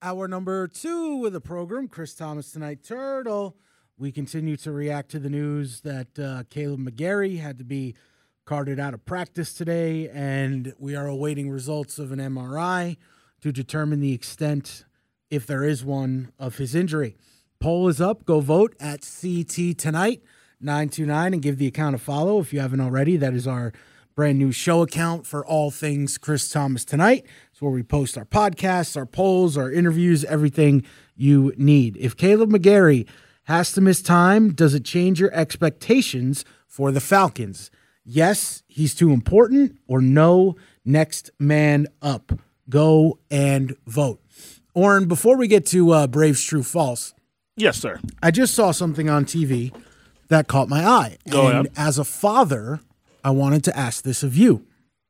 Hour number 2 of the program, Chris Thomas Tonight Turtle. We continue to react to the news that Caleb McGarry had to be carted out of practice today, and we are awaiting results of an MRI to determine the extent, if there is one, of his injury. Poll is up. Go vote at CT Tonight 929 and give the account a follow if you haven't already. That is our brand new show account for all things Chris Thomas Tonight. It's where we post our podcasts, our polls, our interviews, everything you need. If Caleb McGarry has to miss time, does it change your expectations for the Falcons? Yes, he's too important, or no, next man up. Go and vote. Oren, before we get to Braves True False. Yes, sir. I just saw something on TV that caught my eye. Go ahead. As a father, I wanted to ask this of you.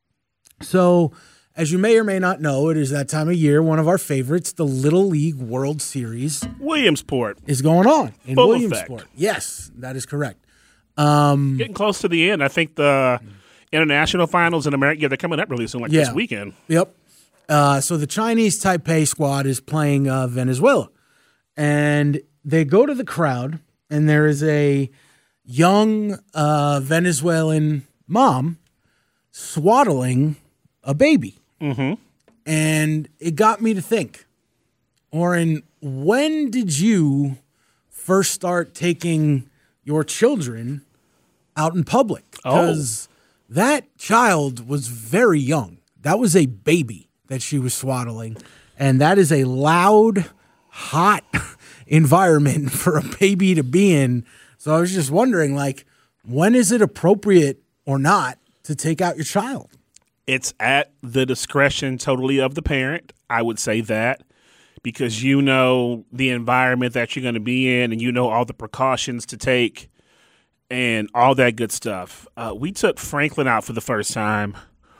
So, as you may or may not know, it is that time of year, one of our favorites, the Little League World Series. Williamsport. Is going on in Full Williamsport. effect. Yes, that is correct. Getting close to the end. I think the international finals in America, they're coming up really soon, this weekend. Yep. So the Chinese Taipei squad is playing Venezuela. And they go to the crowd, and there is a young Venezuelan mom swaddling a baby. Mm-hmm. And it got me to think, Oren, when did you first start taking your children out in public? Because that child was very young. That was a baby that she was swaddling. And that is a loud, hot environment for a baby to be in. So I was just wondering, when is it appropriate or not to take out your child? It's at the discretion totally of the parent. I would say that, because you know the environment that you're going to be in, and you know all the precautions to take and all that good stuff. We took Franklin out for the first time.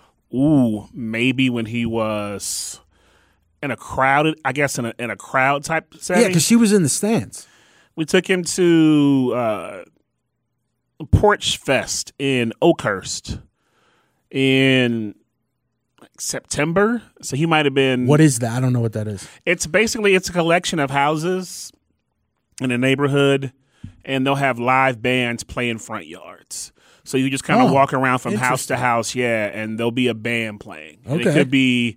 Maybe when he was in a crowded, I guess in a crowd type setting. Yeah, because she was in the stands. We took him to Porch Fest in Oakhurst in September. So he might have been. What is that? I don't know what that is. It's a collection of houses in a neighborhood, and they'll have live bands play in front yards. So you just kind of walk around from house to house, and there'll be a band playing. And it could be,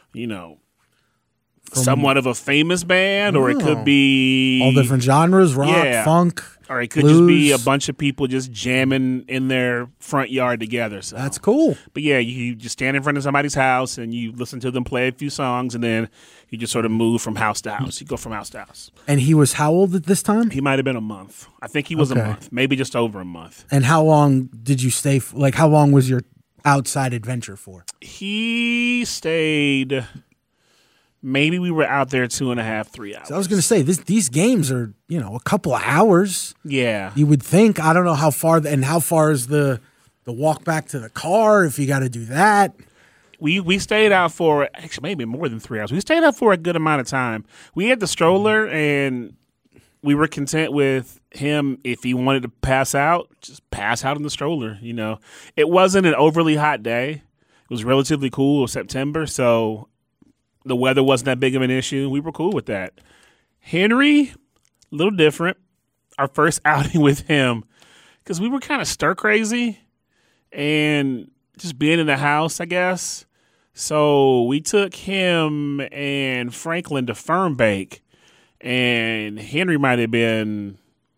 somewhat of a famous band, or it could be all different genres, rock, funk, or it could blues. just be a bunch of people just jamming in their front yard together. So that's cool. But you just stand in front of somebody's house and you listen to them play a few songs, and then you just sort of move from house to house. You go from house to house. And he was how old at this time? He might have been a month. I think he was a month, maybe just over a month. And how long did you stay? How long was your outside adventure for? He stayed. Maybe we were out there 2.5, 3 hours. So I was going to say, these games are, a couple of hours. Yeah. You would think. I don't know how far, and how far is the walk back to the car if you got to do that. We stayed out for, actually, maybe more than 3 hours. We stayed out for a good amount of time. We had the stroller, and we were content with him, if he wanted to pass out, just pass out in the stroller, It wasn't an overly hot day. It was relatively cool. It was September, so the weather wasn't that big of an issue. We were cool with that. Henry, a little different. Our first outing with him, because we were kind of stir crazy and just being in the house, I guess. So we took him and Franklin to Fernbake, and Henry might have been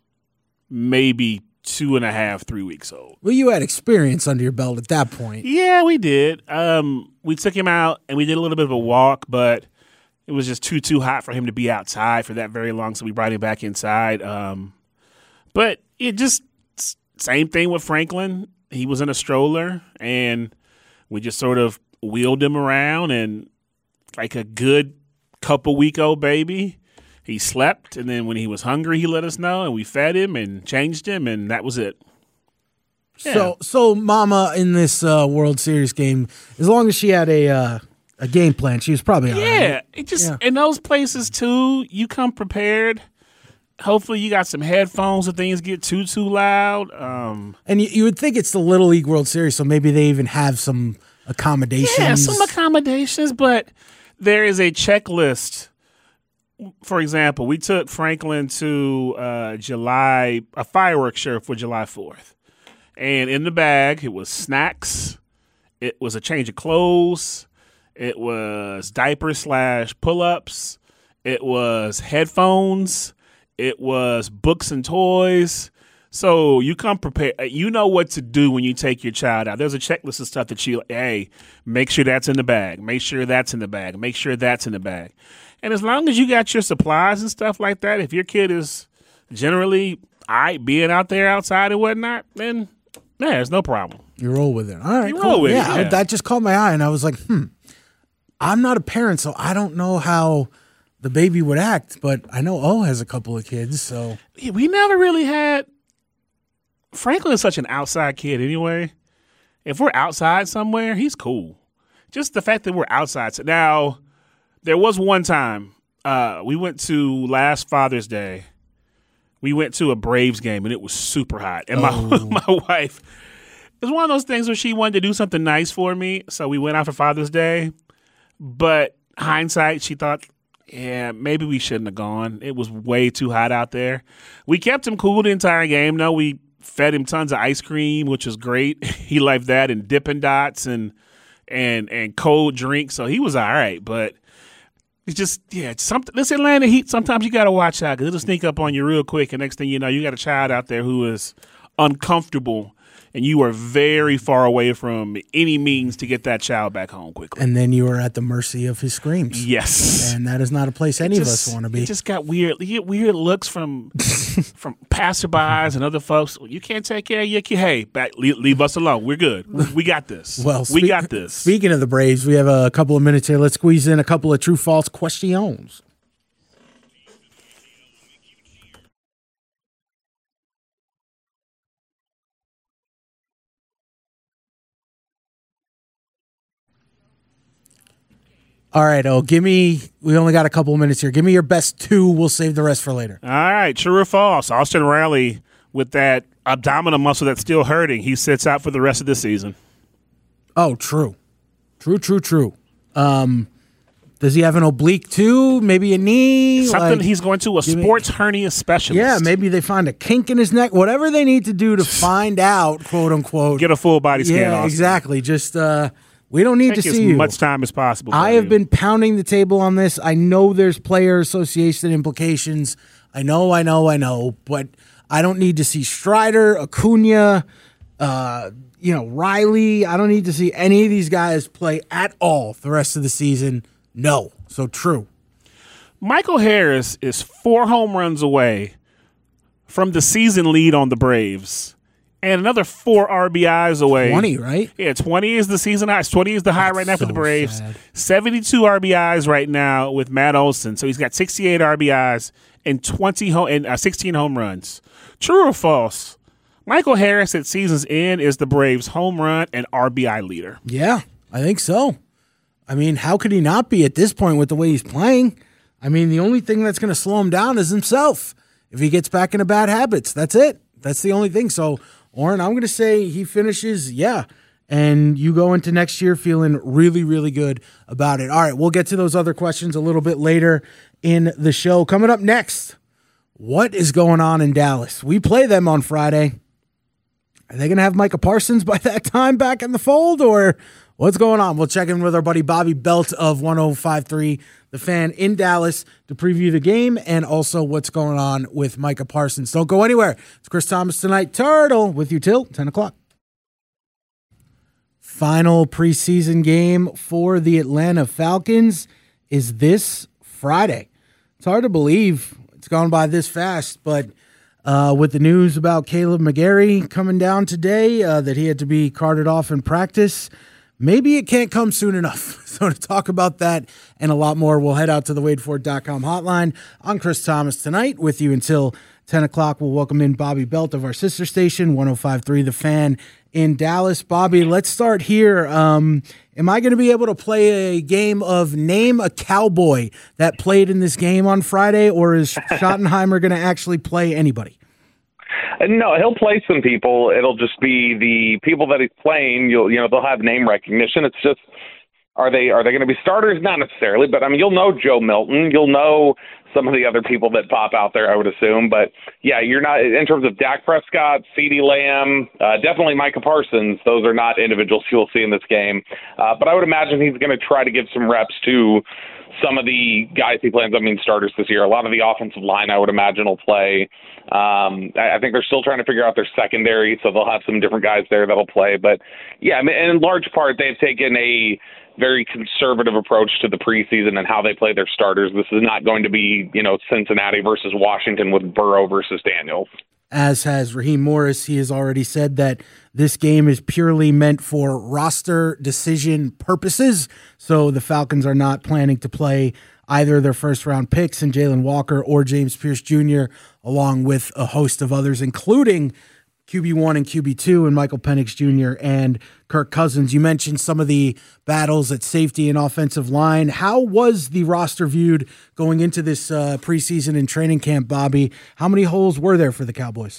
maybe 2.5, 3 weeks old. Well, you had experience under your belt at that point. Yeah, we did. We took him out and we did a little bit of a walk, but it was just too hot for him to be outside for that very long, so we brought him back inside. But it just same thing with Franklin. He was in a stroller, and we just sort of wheeled him around, and like a good couple-week-old baby, he slept, and then when he was hungry, he let us know, and we fed him and changed him, and that was it. Yeah. So Mama in this World Series game, as long as she had a game plan, she was probably all right. Yeah, in those places too, you come prepared. Hopefully, you got some headphones if things get too loud. And you would think it's the Little League World Series, so maybe they even have some accommodations. Yeah, some accommodations, but there is a checklist for example, we took Franklin to a fireworks show for July 4th. And in the bag, it was snacks. It was a change of clothes. It was diapers / pull-ups. It was headphones. It was books and toys. So you come prepared. You know what to do when you take your child out. There's a checklist of stuff that hey, make sure that's in the bag. Make sure that's in the bag. Make sure that's in the bag. And as long as you got your supplies and stuff like that, if your kid is generally being out there outside and whatnot, then there's no problem. You roll with it. All right, you roll with it. Yeah. That just caught my eye, and I was like, I'm not a parent, so I don't know how the baby would act, but I know O has a couple of kids, so. Yeah, we never really had. Franklin is such an outside kid anyway. If we're outside somewhere, he's cool. Just the fact that we're outside. Now, there was one time we went to last Father's Day. We went to a Braves game, and it was super hot. And my wife, it was one of those things where she wanted to do something nice for me, so we went out for Father's Day. But hindsight, she thought, yeah, maybe we shouldn't have gone. It was way too hot out there. We kept him cool the entire game. No, we fed him tons of ice cream, which was great. He liked that, and Dippin' Dots and cold drinks. So he was all right. But it's just, something. This Atlanta Heat, sometimes you got to watch out because it'll sneak up on you real quick. And next thing you know, you got a child out there who is uncomfortable, and you are very far away from any means to get that child back home quickly. And then you are at the mercy of his screams. Yes. And that is not a place any of us want to be. It just got weird. You get weird looks from passerbys and other folks. You can't take care of your kid. Hey, leave us alone. We're good. We got this. Well, we got this. Speaking of the Braves, we have a couple of minutes here. Let's squeeze in a couple of true-false questions. All right, we only got a couple of minutes here. Give me your best two. We'll save the rest for later. All right, true or false? Austin Riley, with that abdominal muscle that's still hurting, he sits out for the rest of the season. Oh, true. True. Does he have an oblique too? Maybe a knee? Something he's going to a sports hernia specialist. Yeah, maybe they find a kink in his neck. Whatever they need to do to find out, quote unquote. Get a full body scan. Yeah, Austin. Exactly. Just we don't need to see you. As much time as possible. I have been pounding the table on this. I know there's player association implications. I know, but I don't need to see Strider, Acuna, Riley. I don't need to see any of these guys play at all the rest of the season. No. So true. Michael Harris is 4 home runs away from the season lead on the Braves. And another 4 RBIs away. 20, right? Yeah, 20 is the season high. 20 is the high right now for the Braves. Sad. 72 RBIs right now with Matt Olson. So he's got 68 RBIs and 16 home runs. True or false? Michael Harris at season's end is the Braves' home run and RBI leader. Yeah, I think so. I mean, how could he not be at this point with the way he's playing? I mean, the only thing that's going to slow him down is himself. If he gets back into bad habits, that's it. That's the only thing. So, Oren, I'm going to say he finishes, and you go into next year feeling really, really good about it. All right, we'll get to those other questions a little bit later in the show. Coming up next, what is going on in Dallas? We play them on Friday. Are they going to have Micah Parsons by that time back in the fold, or what's going on? We'll check in with our buddy Bobby Belt of 105.3 The Fan in Dallas to preview the game and also what's going on with Micah Parsons. Don't go anywhere. It's Chris Thomas Tonight Turtle with you till 10 o'clock. Final preseason game for the Atlanta Falcons is this Friday. It's hard to believe it's gone by this fast, but with the news about Caleb McGarry coming down today, that he had to be carted off in practice, maybe it can't come soon enough. So to talk about that and a lot more, we'll head out to the WadeFord.com hotline. I'm Chris Thomas Tonight with you until 10 o'clock. We'll welcome in Bobby Belt of our sister station, 105.3 The Fan in Dallas. Bobby, let's start here. Am I going to be able to play a game of Name a Cowboy that played in this game on Friday, or is Schottenheimer going to actually play anybody? No, he'll play some people. It'll just be the people that he's playing. They'll have name recognition. It's just Are they going to be starters? Not necessarily, but I mean, you'll know Joe Milton. You'll know some of the other people that pop out there, I would assume. But yeah, you're not in terms of Dak Prescott, CeeDee Lamb, definitely Micah Parsons. Those are not individuals you'll see in this game. But I would imagine he's going to try to give some reps to some of the guys he plans on being starters this year. A lot of the offensive line, I would imagine, will play. I think they're still trying to figure out their secondary, so they'll have some different guys there that'll play. But yeah, I mean, in large part, they've taken a very conservative approach to the preseason and how they play their starters. This is not going to be, Cincinnati versus Washington with Burrow versus Daniels. As has Raheem Morris. He has already said that this game is purely meant for roster decision purposes. So the Falcons are not planning to play either their first-round picks in Jalen Walker or James Pierce Jr., along with a host of others, including QB1 and QB2 and Michael Penix Jr. and Kirk Cousins. You mentioned some of the battles at safety and offensive line. How was the roster viewed going into this preseason and training camp, Bobby? How many holes were there for the Cowboys?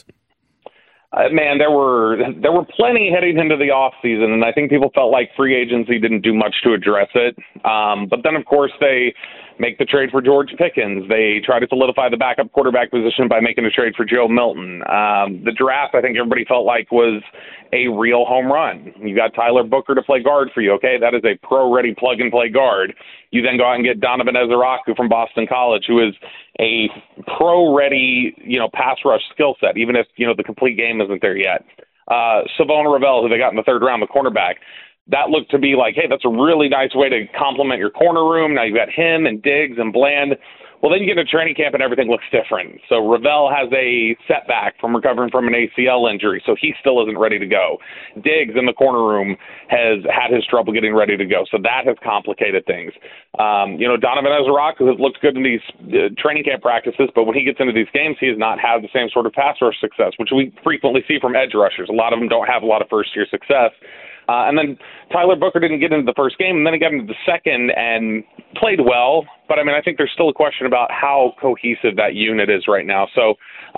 Man, there were plenty heading into the offseason, and I think people felt like free agency didn't do much to address it. But then, of course, they make the trade for George Pickens. They try to solidify the backup quarterback position by making a trade for Joe Milton. The draft, I think everybody felt like, was a real home run. You got Tyler Booker to play guard for you, okay? That is a pro-ready plug-and-play guard. You then go out and get Donovan Ezeraku from Boston College, who is a pro-ready, pass rush skill set, even if, the complete game isn't there yet. Savon Ravel, who they got in the third round, the cornerback, that looked to be like, hey, that's a really nice way to complement your corner room. Now you've got him and Diggs and Bland. Well, then you get into training camp and everything looks different. So Ravel has a setback from recovering from an ACL injury, so he still isn't ready to go. Diggs in the corner room has had his trouble getting ready to go, so that has complicated things. Donovan Ezeraku has looked good in these training camp practices, but when he gets into these games, he has not had the same sort of pass rush success, which we frequently see from edge rushers. A lot of them don't have a lot of first-year success. And then Tyler Booker didn't get into the first game, and then he got into the second and played well. But, I think there's still a question about how cohesive that unit is right now. So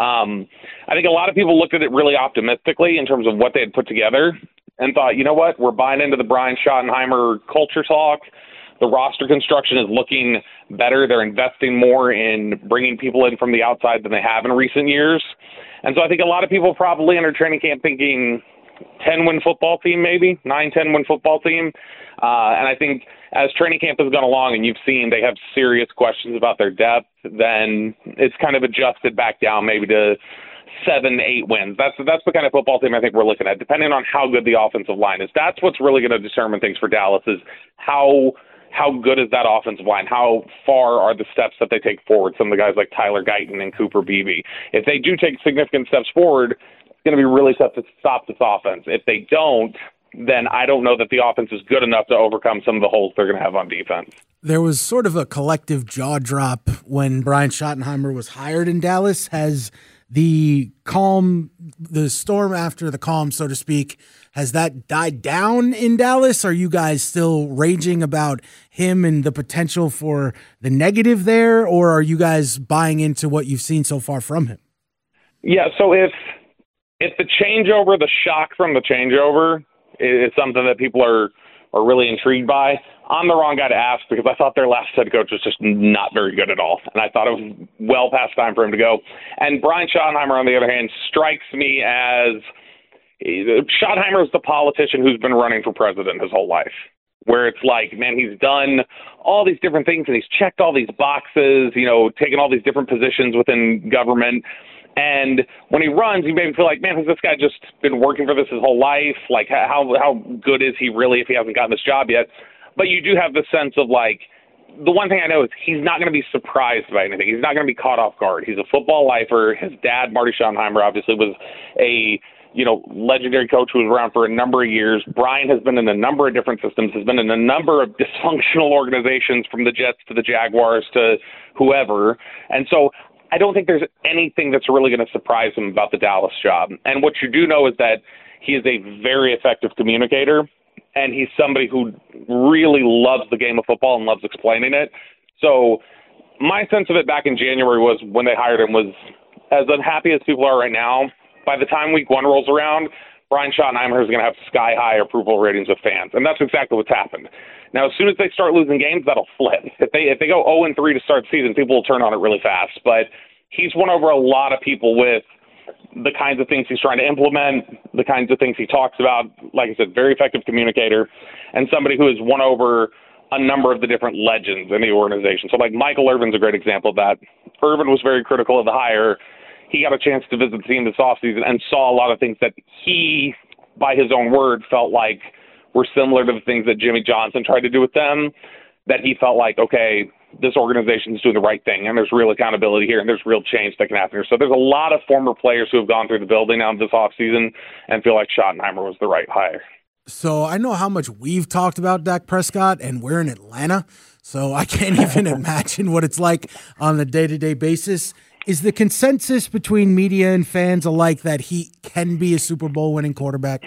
I think a lot of people looked at it really optimistically in terms of what they had put together and thought, you know what, we're buying into the Brian Schottenheimer culture talk. The roster construction is looking better. They're investing more in bringing people in from the outside than they have in recent years. And so I think a lot of people probably enter training camp thinking 10-win football team, maybe 9-10-win football team. And I think as training camp has gone along and you've seen they have serious questions about their depth, then it's kind of adjusted back down maybe to 7-8 wins. That's the kind of football team I think we're looking at, depending on how good the offensive line is. That's what's really going to determine things for Dallas is how good is that offensive line? How far are the steps that they take forward? Some of the guys like Tyler Guyton and Cooper Beebe. If they do take significant steps forward, going to be really tough to stop this offense. If they don't, then I don't know that the offense is good enough to overcome some of the holes they're going to have on defense. There was sort of a collective jaw drop when Brian Schottenheimer was hired in Dallas. Has the storm after the calm, so to speak, has that died down in Dallas? Are you guys still raging about him and the potential for the negative there, or are you guys buying into what you've seen so far from him? Yeah, so if the changeover, the shock from the changeover is something that people are really intrigued by, I'm the wrong guy to ask because I thought their last head coach was just not very good at all. And I thought it was well past time for him to go. And Brian Schottenheimer, on the other hand, strikes me as Schottenheimer is the politician who's been running for president his whole life, where it's like, man, he's done all these different things and he's checked all these boxes, taken all these different positions within government. And when he runs, you maybe feel like, man, has this guy just been working for this his whole life? Like, how good is he really if he hasn't gotten this job yet? But you do have the sense of, like, the one thing I know is he's not going to be surprised by anything. He's not going to be caught off guard. He's a football lifer. His dad, Marty Schottenheimer, obviously was a legendary coach who was around for a number of years. Brian has been in a number of different systems, has been in a number of dysfunctional organizations, from the Jets to the Jaguars to whoever. And so I don't think there's anything that's really going to surprise him about the Dallas job. And what you do know is that he is a very effective communicator, and he's somebody who really loves the game of football and loves explaining it. So my sense of it back in January was, when they hired him, was as unhappy as people are right now, by the time week one rolls around, Brian Schottenheimer is going to have sky-high approval ratings with fans. And that's exactly what's happened. Now, as soon as they start losing games, that'll flip. If they go 0-3 to start the season, people will turn on it really fast. But he's won over a lot of people with the kinds of things he's trying to implement, the kinds of things he talks about. Like I said, very effective communicator, and somebody who has won over a number of the different legends in the organization. So, like, Michael Irvin's a great example of that. Irvin was very critical of the hire. He got a chance to visit the team this offseason and saw a lot of things that he, by his own word, felt like were similar to the things that Jimmy Johnson tried to do with them, that he felt like, okay, this organization is doing the right thing, and there's real accountability here, and there's real change that can happen here. So there's a lot of former players who have gone through the building now this offseason and feel like Schottenheimer was the right hire. So I know how much we've talked about Dak Prescott, and we're in Atlanta, so I can't even imagine what it's like on a day-to-day basis. Is the consensus between media and fans alike that he can be a Super Bowl winning quarterback?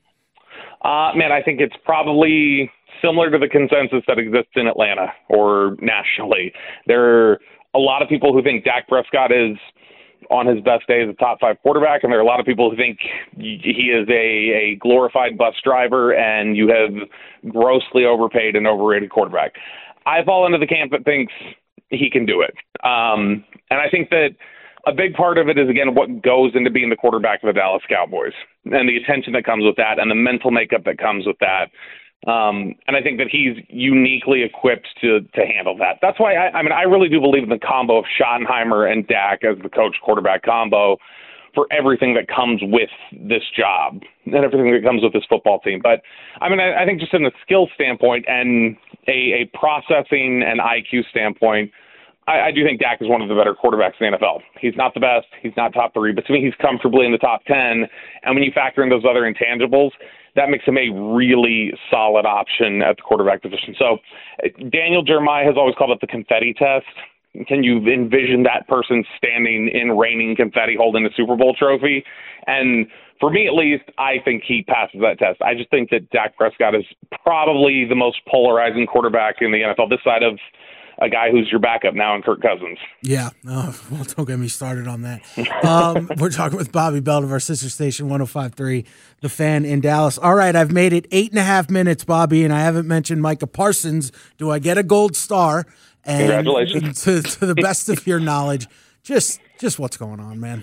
Man, I think it's probably similar to the consensus that exists in Atlanta or nationally. There are a lot of people who think Dak Prescott is on his best day as a top 5 quarterback, and there are a lot of people who think he is a glorified bus driver and you have grossly overpaid and overrated quarterback. I fall into the camp that thinks he can do it. And I think that a big part of it is, again, what goes into being the quarterback of the Dallas Cowboys and the attention that comes with that and the mental makeup that comes with that. And I think that he's uniquely equipped to handle that. That's why I really do believe in the combo of Schottenheimer and Dak as the coach-quarterback combo for everything that comes with this job and everything that comes with this football team. But, I think just in the skill standpoint and a processing and IQ standpoint, I do think Dak is one of the better quarterbacks in the NFL. He's not the best. He's not top 3. But to me, he's comfortably in the top 10. And when you factor in those other intangibles, that makes him a really solid option at the quarterback position. So Daniel Jeremiah has always called it the confetti test. Can you envision that person standing in raining confetti holding a Super Bowl trophy? And for me, at least, I think he passes that test. I just think that Dak Prescott is probably the most polarizing quarterback in the NFL, this side of a guy who's your backup now in Kirk Cousins. Yeah. Well, don't get me started on that. We're talking with Bobby Belt of our sister station, 105.3, The Fan in Dallas. All right, I've made it 8.5 minutes, Bobby, and I haven't mentioned Micah Parsons. Do I get a gold star? And congratulations. To the best of your knowledge, just what's going on, man?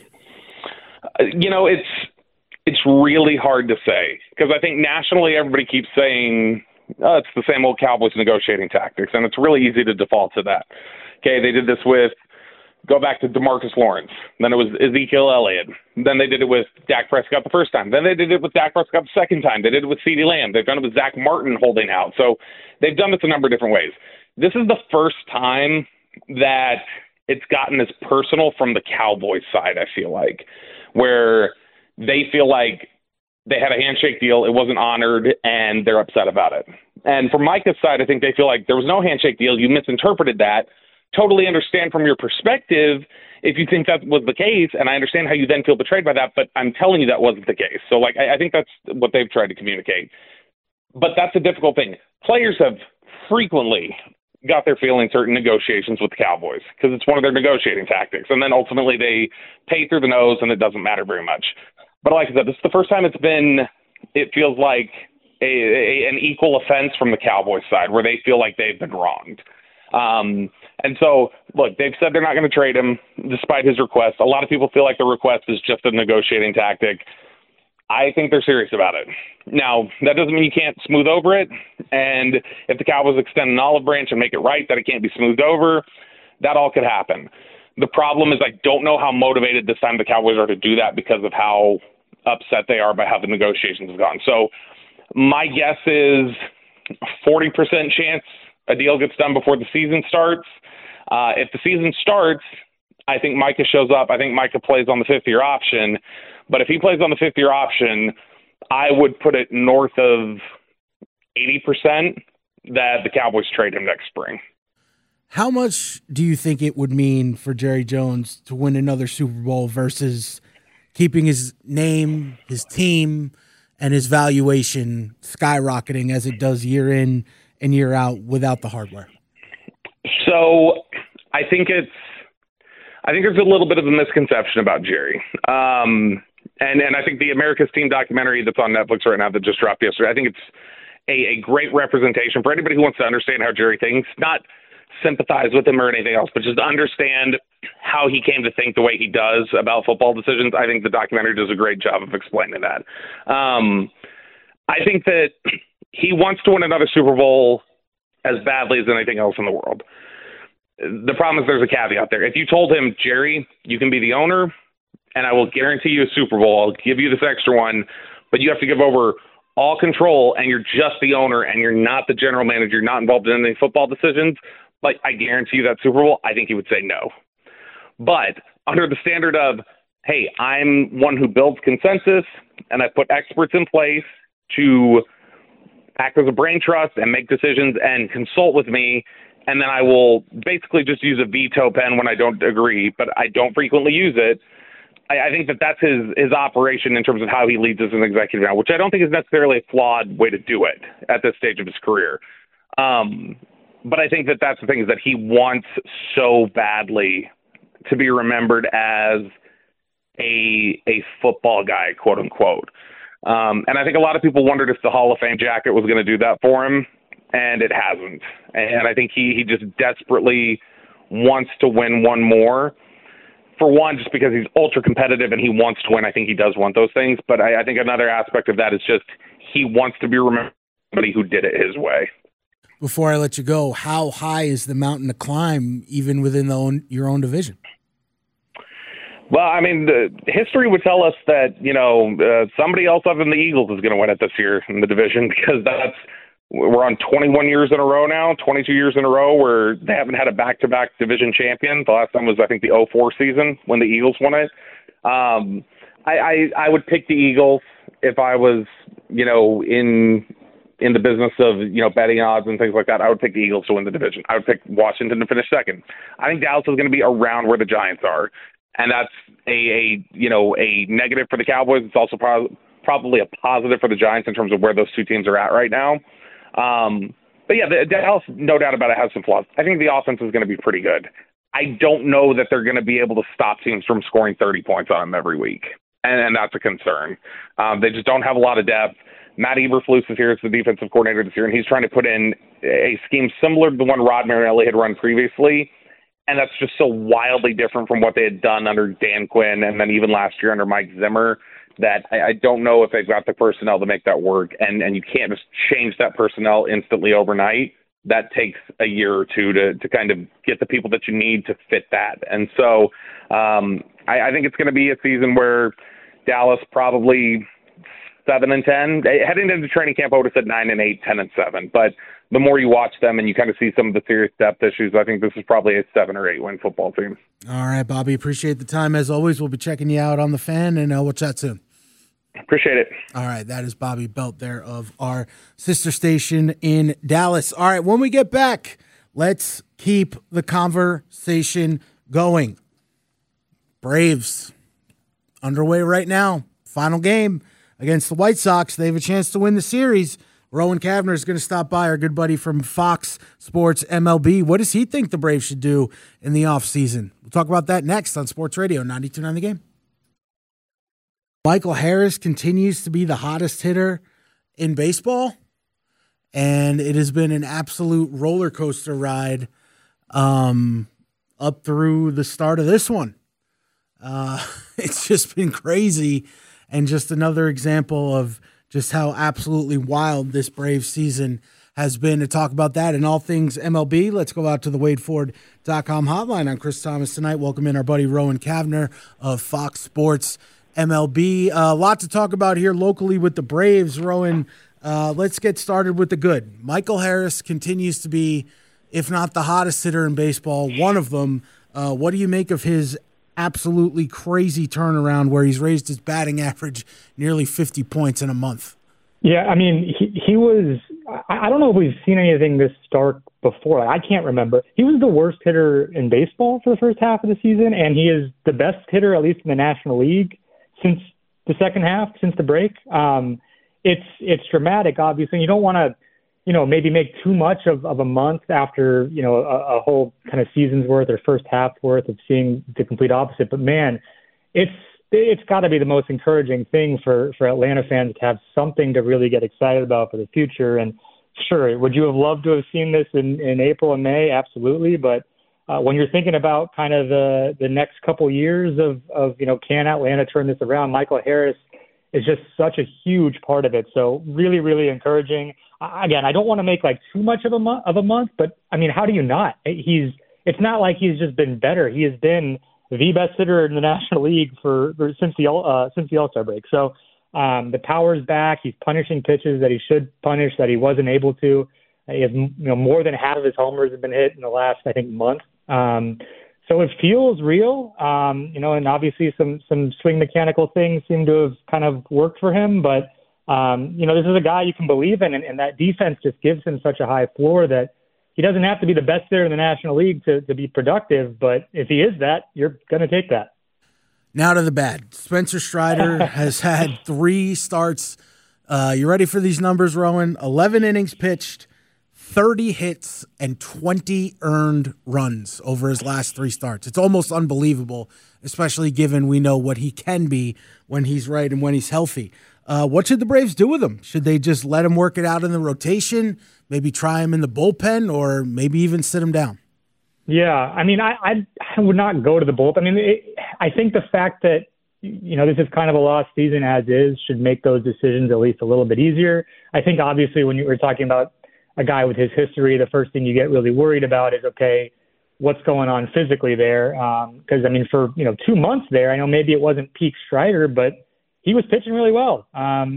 It's really hard to say because I think nationally everybody keeps saying – it's the same old Cowboys negotiating tactics, and it's really easy to default to that. Okay, they did this with, go back to DeMarcus Lawrence. Then it was Ezekiel Elliott. Then they did it with Dak Prescott the first time. Then they did it with Dak Prescott the second time. They did it with CeeDee Lamb. They've done it with Zach Martin holding out. So they've done this a number of different ways. This is the first time that it's gotten as personal from the Cowboys side, I feel like, where they feel like they had a handshake deal, it wasn't honored, and they're upset about it. And from Micah's side, I think they feel like there was no handshake deal. You misinterpreted that. Totally understand from your perspective if you think that was the case, and I understand how you then feel betrayed by that, but I'm telling you that wasn't the case. So, I think that's what they've tried to communicate. But that's a difficult thing. Players have frequently got their feelings hurt in negotiations with the Cowboys because it's one of their negotiating tactics. And then ultimately they pay through the nose, and it doesn't matter very much. But like I said, this is the first time it feels like an equal offense from the Cowboys side where they feel like they've been wronged. And so, look, they've said they're not going to trade him despite his request. A lot of people feel like the request is just a negotiating tactic. I think they're serious about it. Now, that doesn't mean you can't smooth over it. And if the Cowboys extend an olive branch and make it right that it can't be smoothed over, that all could happen. The problem is I don't know how motivated this time the Cowboys are to do that because of how upset they are by how the negotiations have gone. So my guess is 40% chance a deal gets done before the season starts. If the season starts, I think Micah shows up. I think Micah plays on the fifth-year option. But if he plays on the fifth-year option, I would put it north of 80% that the Cowboys trade him next spring. How much do you think it would mean for Jerry Jones to win another Super Bowl versus keeping his name, his team, and his valuation skyrocketing as it does year in and year out without the hardware? So I think there's a little bit of a misconception about Jerry. And I think the America's Team documentary that's on Netflix right now that just dropped yesterday, I think a great representation for anybody who wants to understand how Jerry thinks, not sympathize with him or anything else, but just understand how he came to think the way he does about football decisions. I think the documentary does a great job of explaining that. I think that he wants to win another Super Bowl as badly as anything else in the world. The problem is there's a caveat there. If you told him, Jerry, you can be the owner, and I will guarantee you a Super Bowl, I'll give you this extra one, but you have to give over all control, and you're just the owner, and you're not the general manager, you're not involved in any football decisions, but I guarantee you that Super Bowl, I think he would say no. But under the standard of, hey, I'm one who builds consensus, and I put experts in place to act as a brain trust and make decisions and consult with me, and then I will basically just use a veto pen when I don't agree, but I don't frequently use it. I think that that's his operation in terms of how he leads as an executive now, which I don't think is necessarily a flawed way to do it at this stage of his career. But I think that that's the thing, is that he wants so badly to be remembered as a football guy, quote unquote. And I think a lot of people wondered if the Hall of Fame jacket was going to do that for him, and it hasn't. And I think he just desperately wants to win one more. For one, just because he's ultra competitive and he wants to win. I think he does want those things. But I think another aspect of that is just he wants to be remembered as somebody who did it his way. Before I let you go, how high is the mountain to climb, even within your own division? Well, I mean, the history would tell us that, somebody else other than the Eagles is going to win it this year in the division, because we're on 21 years in a row now, 22 years in a row where they haven't had a back-to-back division champion. The last time was, I think, the 2004 season when the Eagles won it. I would pick the Eagles if I was, in the business of, betting odds and things like that. I would pick the Eagles to win the division. I would pick Washington to finish second. I think Dallas is going to be around where the Giants are. And that's a negative for the Cowboys. It's also probably a positive for the Giants in terms of where those two teams are at right now. But yeah, Dallas, no doubt about it, has some flaws. I think the offense is going to be pretty good. I don't know that they're going to be able to stop teams from scoring 30 points on them every week. And that's a concern. They just don't have a lot of depth. Matt Eberflus is here as the defensive coordinator this year, and he's trying to put in a scheme similar to the one Rod Marinelli had run previously. And that's just so wildly different from what they had done under Dan Quinn and then even last year under Mike Zimmer that I don't know if they've got the personnel to make that work. And you can't just change that personnel instantly overnight. That takes a year or two to kind of get the people that you need to fit that. And so I think it's going to be a season where Dallas probably 7-10. Heading into training camp, I would have said 9-8, 10-7. But the more you watch them and you kind of see some of the serious depth issues, I think this is probably a 7 or 8 win football team. All right, Bobby, appreciate the time. As always, we'll be checking you out on the Fan, and we'll chat soon. Appreciate it. All right, that is Bobby Belt there of our sister station in Dallas. All right, when we get back, let's keep the conversation going. Braves underway right now. Final game against the White Sox. They have a chance to win the series. Rowan Cavner is going to stop by, our good buddy from Fox Sports MLB. What does he think the Braves should do in the offseason? We'll talk about that next on Sports Radio 92.9 The Game. Michael Harris continues to be the hottest hitter in baseball, and it has been an absolute roller coaster ride up through the start of this one. It's just been crazy, and just another example of just how absolutely wild this Braves season has been. To talk about that and all things MLB, let's go out to the WadeFord.com hotline. I'm Chris Thomas tonight. Welcome in our buddy Rowan Cavner of Fox Sports MLB. A lot to talk about here locally with the Braves. Rowan, let's get started with the good. Michael Harris continues to be, if not the hottest hitter in baseball, one of them. What do you make of his absolutely crazy turnaround where he's raised his batting average nearly 50 points in a month? Yeah, I mean, he was – I don't know if we've seen anything this stark before. I can't remember. He was the worst hitter in baseball for the first half of the season, and he is the best hitter, at least in the National League, since the second half, since the break. It's dramatic, obviously. You don't want to, maybe make too much of a month after, a whole kind of season's worth or first half worth of seeing the complete opposite. But, man, it's it's got to be the most encouraging thing for Atlanta fans to have something to really get excited about for the future. And sure, would you have loved to have seen this in April and May? Absolutely. But when you're thinking about kind of the next couple years of can Atlanta turn this around, Michael Harris is just such a huge part of it. So really, really encouraging. Again, I don't want to make like too much of a month, but I mean, how do you not? It's not like he's just been better. He has been the best hitter in the National League since the All-Star break. So the power's back. He's punishing pitches that he should punish that he wasn't able to. He has more than half of his homers have been hit in the last, I think, month. So it feels real, and obviously some swing mechanical things seem to have kind of worked for him. But, this is a guy you can believe in, and that defense just gives him such a high floor that he doesn't have to be the best hitter in the National League to be productive. But if he is that, you're going to take that. Now to the bad. Spencer Strider has had 3 starts. You ready for these numbers, Rowan? 11 innings pitched, 30 hits, and 20 earned runs over his last 3 starts. It's almost unbelievable, especially given we know what he can be when he's right and when he's healthy. What should the Braves do with him? Should they just let him work it out in the rotation, maybe try him in the bullpen, or maybe even sit him down? Yeah, I mean, I would not go to the bullpen. I mean, I think the fact that, this is kind of a lost season as is should make those decisions at least a little bit easier. I think obviously when you were talking about a guy with his history, the first thing you get really worried about is, okay, what's going on physically there? Because, for 2 months there, I know maybe it wasn't peak Strider, but he was pitching really well.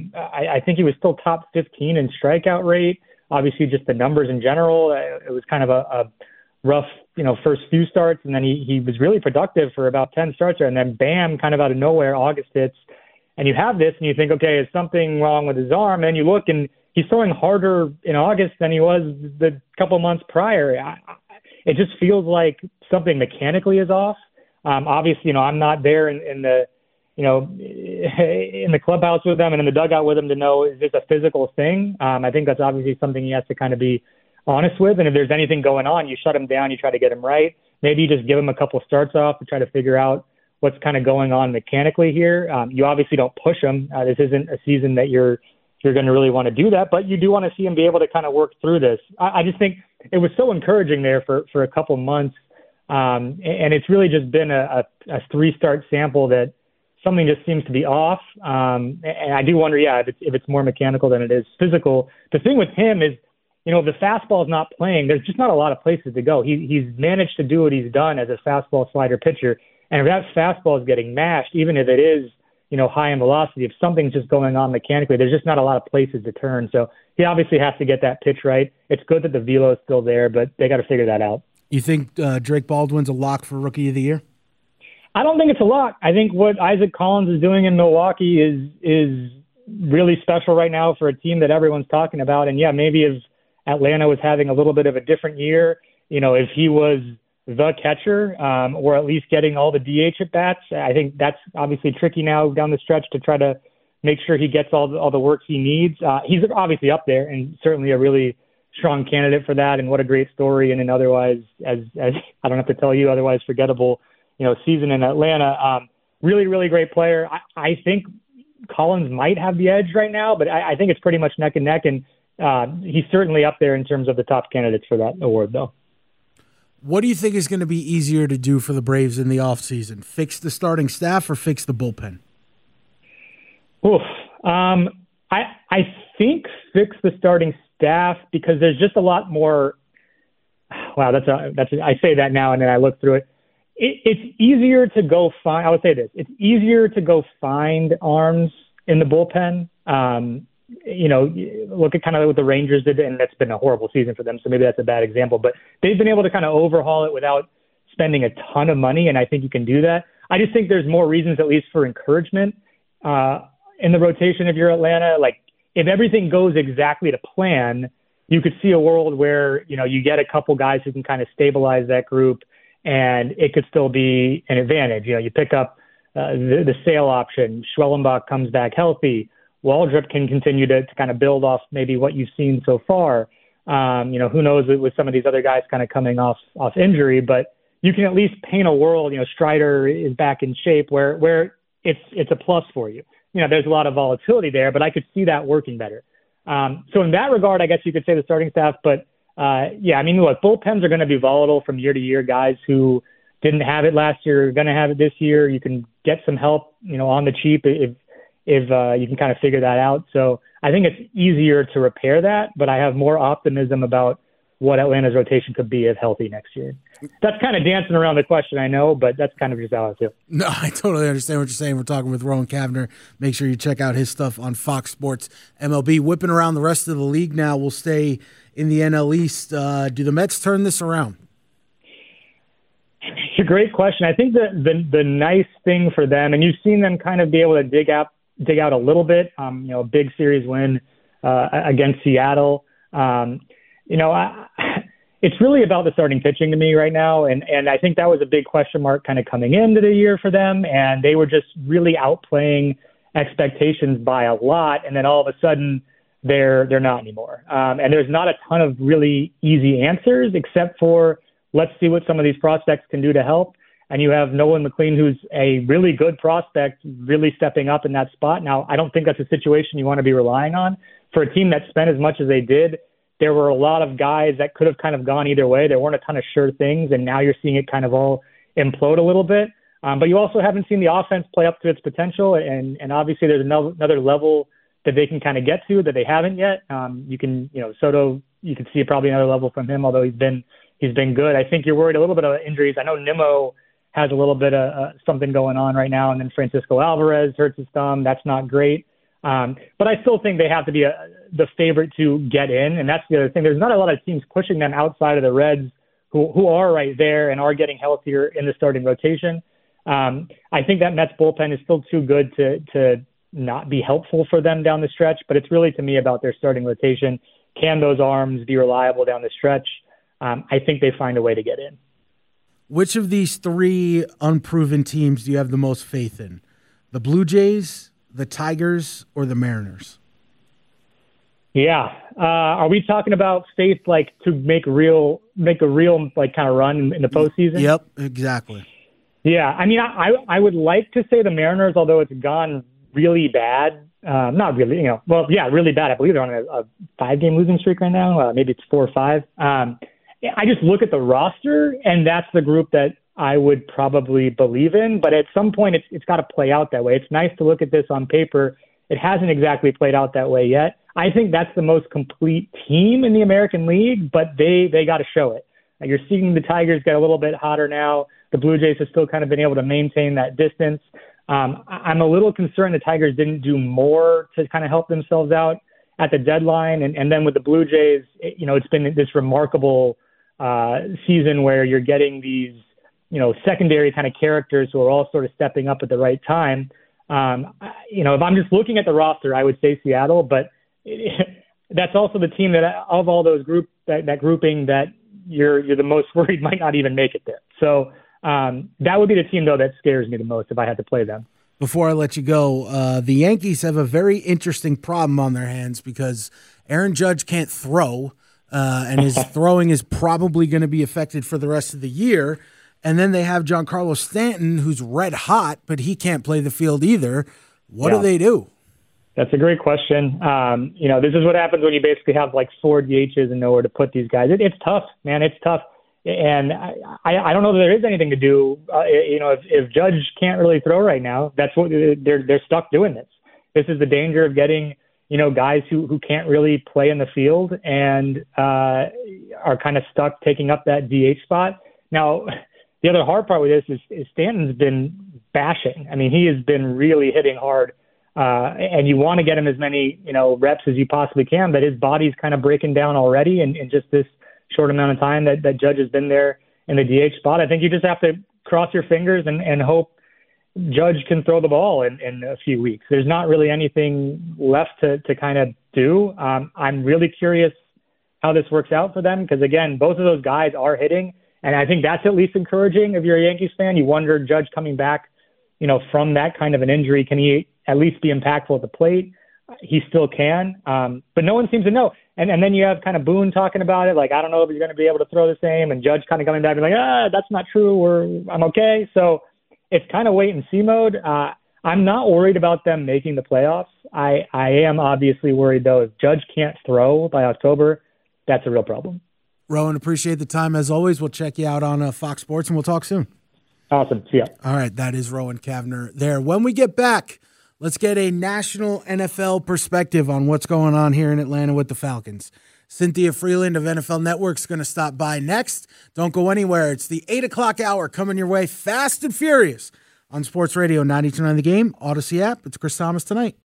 I think he was still top 15 in strikeout rate. Obviously, just the numbers in general, it was kind of a rough, first few starts, and then he was really productive for about 10 starts there, and then bam, kind of out of nowhere, August hits, and you have this, and you think, okay, is something wrong with his arm? And you look, and he's throwing harder in August than he was the couple months prior. It just feels like something mechanically is off. Obviously, I'm not there in the in the clubhouse with them and in the dugout with them to know, is this a physical thing? I think that's obviously something he has to kind of be honest with. And if there's anything going on, you shut him down, you try to get him right. Maybe you just give him a couple starts off to try to figure out what's kind of going on mechanically here. You obviously don't push him. This isn't a season that you're going to really want to do that, but you do want to see him be able to kind of work through this. I just think it was so encouraging there for a couple months. And it's really just been a 3-start sample that something just seems to be off. And I do wonder, if it's more mechanical than it is physical. The thing with him is, if the fastball is not playing, there's just not a lot of places to go. He's managed to do what he's done as a fastball slider pitcher. And if that fastball is getting mashed, even if it is, high in velocity, if something's just going on mechanically, there's just not a lot of places to turn. So he obviously has to get that pitch right. It's good that the velo is still there, but they got to figure that out. You think Drake Baldwin's a lock for Rookie of the Year? I don't think it's a lock. I think what Isaac Collins is doing in Milwaukee is really special right now for a team that everyone's talking about. And maybe if Atlanta was having a little bit of a different year, if he was the catcher, or at least getting all the DH at bats, I think that's obviously tricky now down the stretch to try to make sure he gets all the work he needs. He's obviously up there and certainly a really strong candidate for that. And what a great story in an otherwise, as I don't have to tell you, otherwise forgettable, season in Atlanta. Really, really great player. I think Collins might have the edge right now, but I think it's pretty much neck and neck. And he's certainly up there in terms of the top candidates for that award, though. What do you think is going to be easier to do for the Braves in the offseason? Fix the starting staff or fix the bullpen? Oof. I think fix the starting staff because there's just a lot more. Wow, I say that now and then I look through it. It's easier to go find. I would say this: it's easier to go find arms in the bullpen. Look at kind of what the Rangers did, and that's been a horrible season for them. So maybe that's a bad example, but they've been able to kind of overhaul it without spending a ton of money. And I think you can do that. I just think there's more reasons, at least for encouragement, in the rotation if you're Atlanta. Like if everything goes exactly to plan, you could see a world where, you get a couple guys who can kind of stabilize that group and it could still be an advantage. You pick up the Sale option, Schwellenbach comes back healthy. Waldrop can continue to kind of build off maybe what you've seen so far. Who knows with some of these other guys kind of coming off injury, but you can at least paint a world, Strider is back in shape where it's a plus for you. There's a lot of volatility there, but I could see that working better. So in that regard, I guess you could say the starting staff, but look, bullpens are going to be volatile from year to year. Guys who didn't have it last year are going to have it this year. You can get some help, on the cheap if you can kind of figure that out. So I think it's easier to repair that, but I have more optimism about what Atlanta's rotation could be if healthy next year. That's kind of dancing around the question, I know, but that's kind of just how I feel. No, I totally understand what you're saying. We're talking with Rowan Cavner. Make sure you check out his stuff on Fox Sports MLB. Whipping around the rest of the league now. We'll stay in the NL East. Do the Mets turn this around? It's a great question. I think that the nice thing for them, and you've seen them kind of be able to dig out a little bit, a big series win against Seattle. It's really about the starting pitching to me right now. And I think that was a big question mark kind of coming into the year for them. And they were just really outplaying expectations by a lot. And then all of a sudden they're not anymore. And there's not a ton of really easy answers except for let's see what some of these prospects can do to help. And you have Nolan McLean, who's a really good prospect, really stepping up in that spot. Now, I don't think that's a situation you want to be relying on. For a team that spent as much as they did, there were a lot of guys that could have kind of gone either way. There weren't a ton of sure things, and now you're seeing it kind of all implode a little bit. But you also haven't seen the offense play up to its potential, and obviously there's another level that they can kind of get to that they haven't yet. Soto, you can see probably another level from him, although he's been good. I think you're worried a little bit about injuries. I know Nimmo has a little bit of something going on right now, and then Francisco Alvarez hurts his thumb. That's not great. But I still think they have to be the favorite to get in, and that's the other thing. There's not a lot of teams pushing them outside of the Reds who are right there and are getting healthier in the starting rotation. I think that Mets bullpen is still too good to not be helpful for them down the stretch, but it's really to me about their starting rotation. Can those arms be reliable down the stretch? I think they find a way to get in. Which of these three unproven teams do you have the most faith in? The Blue Jays, the Tigers, or the Mariners? Yeah. Are we talking about faith like to make a real like kind of run in the postseason? Yep, exactly. Yeah. I mean, I would like to say the Mariners, although it's gone really bad. Not really, really bad. I believe they're on a 5-game losing streak right now. Maybe it's 4 or 5. I just look at the roster, and that's the group that I would probably believe in. But at some point, it's got to play out that way. It's nice to look at this on paper. It hasn't exactly played out that way yet. I think that's the most complete team in the American League, but they got to show it. You're seeing the Tigers get a little bit hotter now. The Blue Jays have still kind of been able to maintain that distance. I'm a little concerned the Tigers didn't do more to kind of help themselves out at the deadline. And then with the Blue Jays, it's been this remarkable season where you're getting these, secondary kind of characters who are all sort of stepping up at the right time. If I'm just looking at the roster, I would say Seattle, but that's also the team that of all those that grouping that you're the most worried might not even make it there. So that would be the team, though, that scares me the most if I had to play them. Before I let you go, the Yankees have a very interesting problem on their hands because Aaron Judge can't throw, and his throwing is probably going to be affected for the rest of the year. And then they have Giancarlo Stanton, who's red hot, but he can't play the field either. What do they do? That's a great question. This is what happens when you basically have like 4 DHs and nowhere to put these guys. It's tough, man. It's tough. And I don't know that there is anything to do. If Judge can't really throw right now, that's what they're stuck doing this. This is the danger of getting, guys who can't really play in the field and are kind of stuck taking up that DH spot. Now, the other hard part with this is Stanton's been bashing. I mean, he has been really hitting hard. And you want to get him as many, reps as you possibly can, but his body's kind of breaking down already in just this short amount of time that Judge has been there in the DH spot. I think you just have to cross your fingers and hope Judge can throw the ball in a few weeks. There's not really anything left to kind of do. I'm really curious how this works out for them because, again, both of those guys are hitting, and I think that's at least encouraging if you're a Yankees fan. You wonder, Judge coming back, from that kind of an injury, can he at least be impactful at the plate? He still can, but no one seems to know. And then you have kind of Boone talking about it, like, I don't know if he's going to be able to throw the same, and Judge kind of coming back and like, that's not true, I'm okay. So it's kind of wait and see mode. I'm not worried about them making the playoffs. I am obviously worried, though, if Judge can't throw by October, that's a real problem. Rowan, appreciate the time as always. We'll check you out on Fox Sports, and we'll talk soon. Awesome. See ya. All right, that is Rowan Cavner there. When we get back, let's get a national NFL perspective on what's going on here in Atlanta with the Falcons. Cynthia Freeland of NFL Network is going to stop by next. Don't go anywhere. It's the 8 o'clock hour coming your way fast and furious on Sports Radio 92.9 The Game, Odyssey app. It's Chris Thomas Tonight.